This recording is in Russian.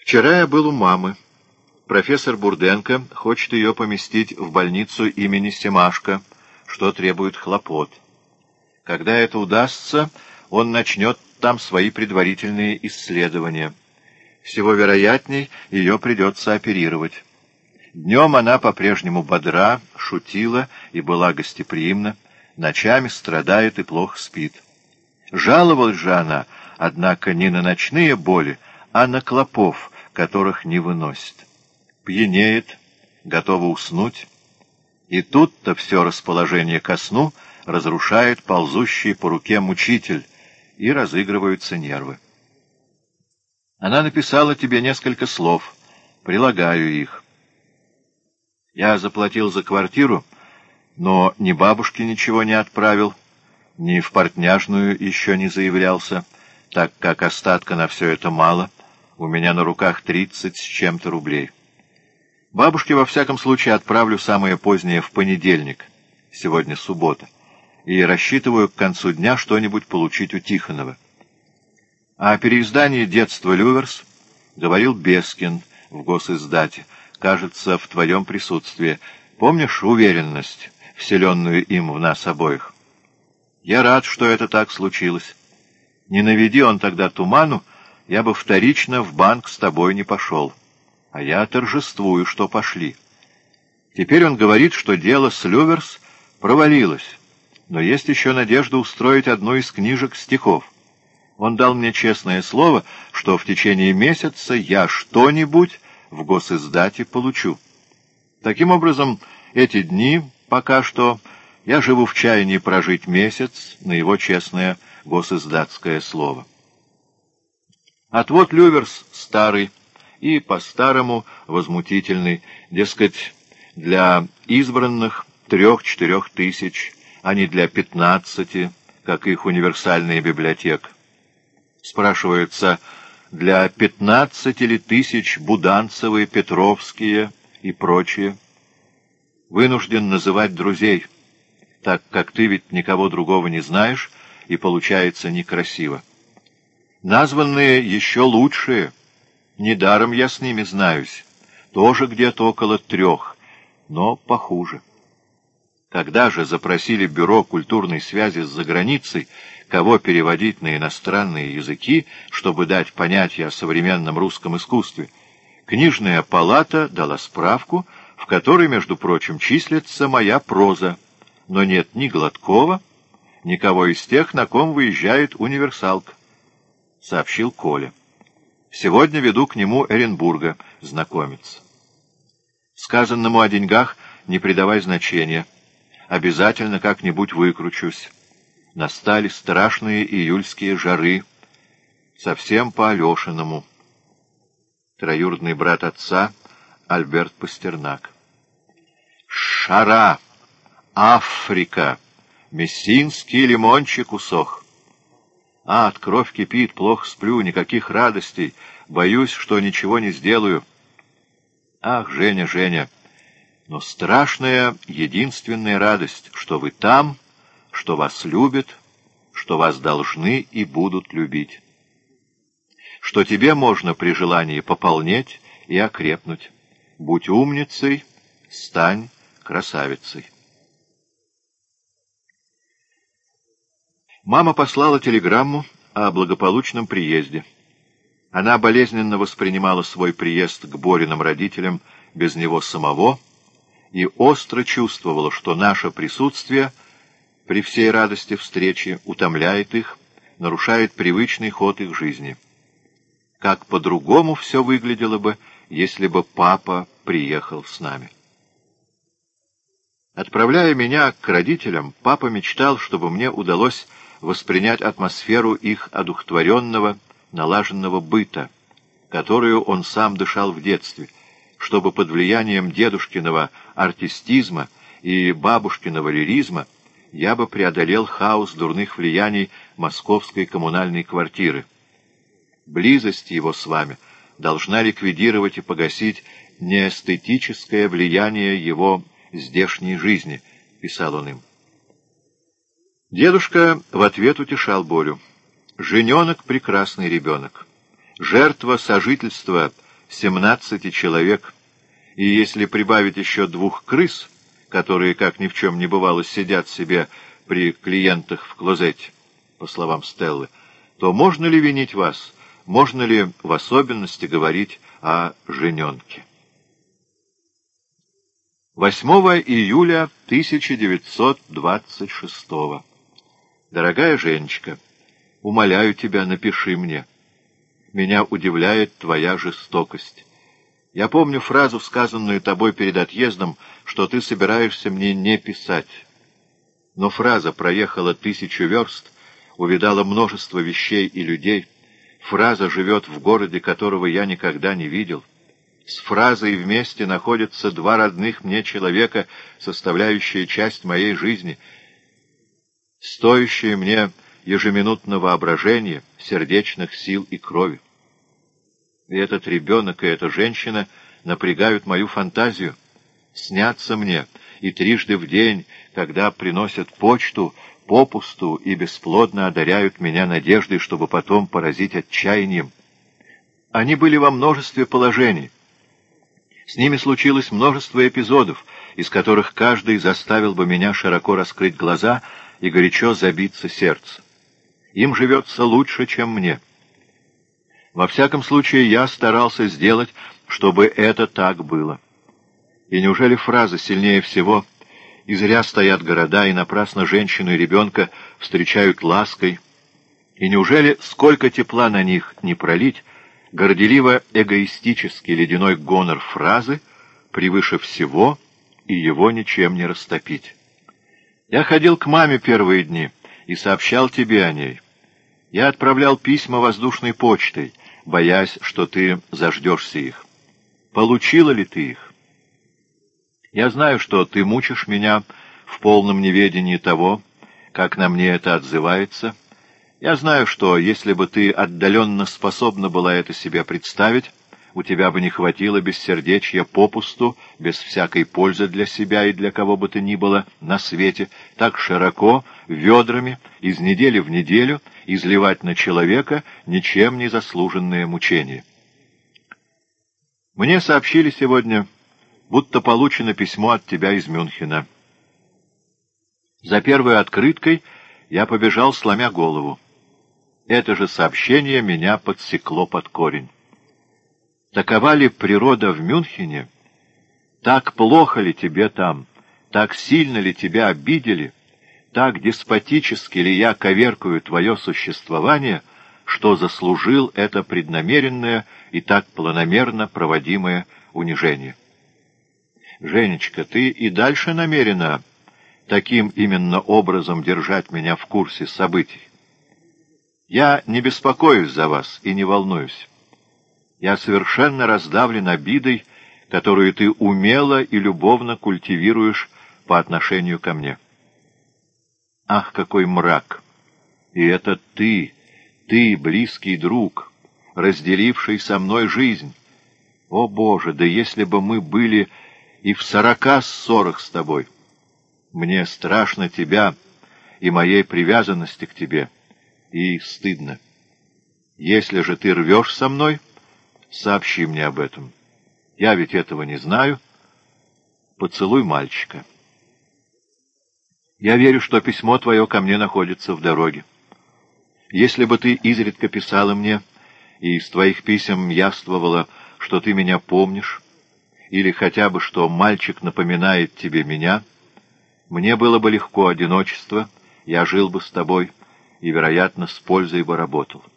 Вчера я был у мамы. Профессор Бурденко хочет ее поместить в больницу имени Семашко, что требует хлопот. Когда это удастся, он начнет там свои предварительные исследования. Всего вероятней, ее придется оперировать. Днем она по-прежнему бодра, шутила и была гостеприимна, ночами страдает и плохо спит. Жаловалась же она, однако, не на ночные боли, а на клопов, которых не выносит. Пьянеет, готова уснуть, и тут-то все расположение ко сну разрушает ползущий по руке мучитель, и разыгрываются нервы. Она написала тебе несколько слов, прилагаю их. Я заплатил за квартиру, но ни бабушке ничего не отправил, ни в портняжную еще не заявлялся, так как остатка на все это мало, у меня на руках 30 с чем-то рублей. Бабушке, во всяком случае, отправлю самое позднее в понедельник, сегодня суббота, и рассчитываю к концу дня что-нибудь получить у Тихонова. О переиздании «Детства Люверс» говорил Бескин в госиздате, кажется, в твоем присутствии. Помнишь уверенность, вселенную им в нас обоих? Я рад, что это так случилось. Не наведи он тогда туману, я бы вторично в банк с тобой не пошел. А я торжествую, что пошли. Теперь он говорит, что дело с Люверс провалилось, но есть еще надежда устроить одну из книжек стихов. Он дал мне честное слово, что в течение месяца я что-нибудь в госиздате получу. Таким образом, эти дни, пока что, я живу в чаянии прожить месяц на его честное госиздатское слово. Отвод Люверс старый и по-старому возмутительный, дескать, для избранных 3-4 тысяч, а не для 15, как их универсальная библиотека. Спрашивается, для 15 ли тысяч Буданцевы, Петровские и прочие? Вынужден называть друзей, так как ты ведь никого другого не знаешь, и получается некрасиво. Названные еще лучшие, недаром я с ними знаюсь, тоже где-то около 3, но похуже. Когда же запросили Бюро культурной связи с заграницей, кого переводить на иностранные языки, чтобы дать понятие о современном русском искусстве, книжная палата дала справку, в которой, между прочим, числится моя проза, но нет ни Гладкова, никого из тех, на ком выезжает универсалка, — сообщил Коля. Сегодня веду к нему Эренбурга знакомиться. Сказанному о деньгах не придавай значения. Обязательно как-нибудь выкручусь. Настали страшные июльские жары. Совсем по-Алешиному. Троюродный брат отца Альберт Пастернак. Шара! Африка! Мессинский лимончик усох. Ад, кровь кипит, плохо сплю, никаких радостей. Боюсь, что ничего не сделаю. Ах, Женя, Женя! Но страшная единственная радость, что вы там, что вас любят, что вас должны и будут любить. Что тебе можно при желании пополнеть и окрепнуть. Будь умницей, стань красавицей. Мама послала телеграмму о благополучном приезде. Она болезненно воспринимала свой приезд к Бориным родителям без него самого и остро чувствовала, что наше присутствие при всей радости встречи утомляет их, нарушает привычный ход их жизни. Как по-другому все выглядело бы, если бы папа приехал с нами. Отправляя меня к родителям, папа мечтал, чтобы мне удалось воспринять атмосферу их одухотворенного, налаженного быта, которую он сам дышал в детстве, чтобы под влиянием дедушкиного артистизма и бабушкиного лиризма я бы преодолел хаос дурных влияний московской коммунальной квартиры. Близость его с вами должна ликвидировать и погасить неэстетическое влияние его здешней жизни, — писал он им. Дедушка в ответ утешал Борю. Жененок — прекрасный ребенок. Жертва сожительства 17 человек, и если прибавить еще 2 крыс, которые, как ни в чем не бывало, сидят себе при клиентах в клозете, по словам Стеллы, то можно ли винить вас, можно ли в особенности говорить о жененке? 8 июля 1926. Дорогая Женечка, умоляю тебя, напиши мне. Меня удивляет твоя жестокость. Я помню фразу, сказанную тобой перед отъездом, что ты собираешься мне не писать. Но фраза проехала 1000 верст, увидала множество вещей и людей. Фраза живет в городе, которого я никогда не видел. С фразой вместе находятся 2 родных мне человека, составляющие часть моей жизни, стоящие мне ежеминутно воображения, сердечных сил и крови. И этот ребенок, и эта женщина напрягают мою фантазию, снятся мне, и трижды в день, когда приносят почту, попусту и бесплодно одаряют меня надеждой, чтобы потом поразить отчаянием. Они были во множестве положений. С ними случилось множество эпизодов, из которых каждый заставил бы меня широко раскрыть глаза и горячо забиться сердце. Им живется лучше, чем мне. Во всяком случае, я старался сделать, чтобы это так было. И неужели фраза сильнее всего «И зря стоят города, и напрасно женщину и ребенка встречают лаской», и неужели сколько тепла на них не пролить, горделиво-эгоистический ледяной гонор фразы превыше всего, и его ничем не растопить? Я ходил к маме первые дни и сообщал тебе о ней. Я отправлял письма воздушной почтой, боясь, что ты заждешься их. Получила ли ты их? Я знаю, что ты мучишь меня в полном неведении того, как на мне это отзывается. Я знаю, что если бы ты отдаленно способна была это себе представить, у тебя бы не хватило бессердечья попусту, без всякой пользы для себя и для кого бы то ни было на свете, так широко, ведрами, из недели в неделю, изливать на человека ничем не заслуженное мучение. Мне сообщили сегодня, будто получено письмо от тебя из Мюнхена. За первой открыткой я побежал, сломя голову. Это же сообщение меня подсекло под корень. Такова ли природа в Мюнхене? Так плохо ли тебе там? Так сильно ли тебя обидели? Так деспотически ли я коверкаю твое существование, что заслужил это преднамеренное и так планомерно проводимое унижение? Женечка, ты и дальше намерена таким именно образом держать меня в курсе событий? Я не беспокоюсь за вас и не волнуюсь. Я совершенно раздавлен обидой, которую ты умело и любовно культивируешь по отношению ко мне. Ах, какой мрак! И это ты, близкий друг, разделивший со мной жизнь. О, Боже, да если бы мы были и в 40 ссорах с тобой! Мне страшно тебя и моей привязанности к тебе, и стыдно. Если же ты рвешь со мной, сообщи мне об этом. Я ведь этого не знаю. Поцелуй мальчика. Я верю, что письмо твое ко мне находится в дороге. Если бы ты изредка писала мне, и из твоих писем явствовало, что ты меня помнишь, или хотя бы, что мальчик напоминает тебе меня, мне было бы легко одиночество, я жил бы с тобой и, вероятно, с пользой бы работал.